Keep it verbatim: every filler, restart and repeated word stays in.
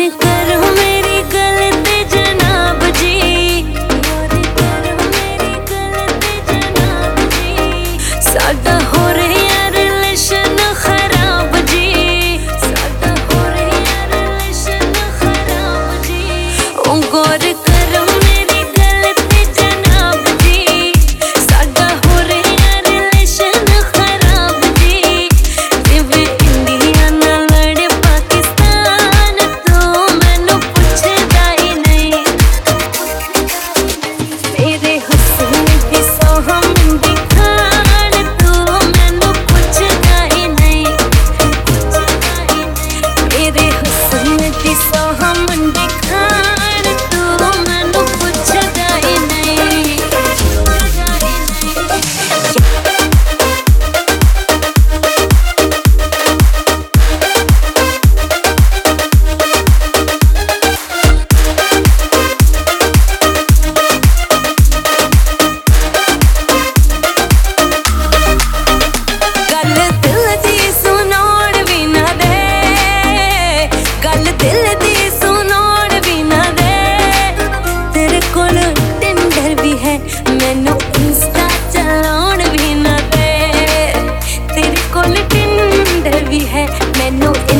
करो मेरी गलती जनाब जी, गौर करो मेरी गलती जनाब जी। साडा हो रहा रिलेशन खराब जी, साडा हो रहा रिलेशन खराब जी। ओ गौर करो मेरी गलती जनाब जी, साडा हो रहा रिलेशन खराब जी। जिवें इंडिया नाल लड़े पाकिस्तान, तू मैनू पुछदा ही नहीं। मेरे हुस्न दी सोहम दिखाण, तू मैनू पुछदा ही नहीं। मेरे हुस्न दी सोहम दिखाण, तू मैनू पुछदा ही नहीं। गल दिल दी सुनाउण भी ना दे, गल दिल दी सुनाउण भी ना दे। तेरे कोल टिंडर भी है, मैनू इंस्टा चलाउण भी ना दे। तेरे कोल टिंडर भी है, मैनू